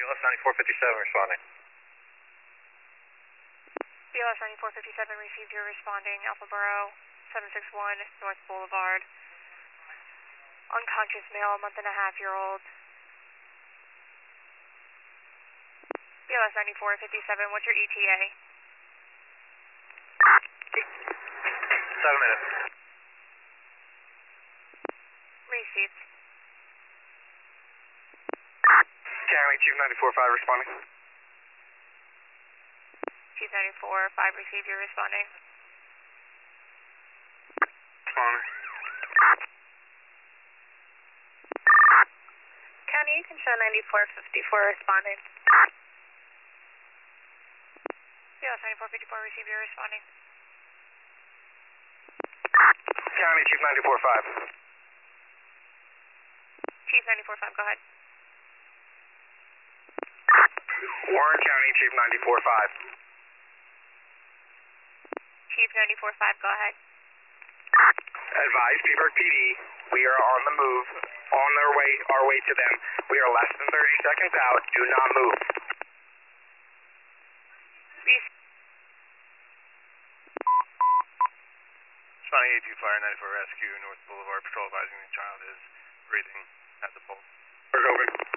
BLS 9457 responding. BLS 9457 received your responding. Alpha Borough 761 North Boulevard. Unconscious male, a month-and-a-half-year-old. BLS 9457, what's your ETA? 7 minutes. Received. County Chief 94-5 responding. Chief 94-5 received your responding. Responding. County, you can show 9454 responding. BLS 9454 received your responding. County Chief 94-5. Chief 94-5, go ahead. Warren County Chief 94-5. Chief 94-5, go ahead. Advise Peaburg PD, we are on the move, on our way to them. We are less than 30 seconds out, do not move. Responding A2 Fire 94 Rescue, North Boulevard, patrol advising the child is breathing at the pulse. We're open.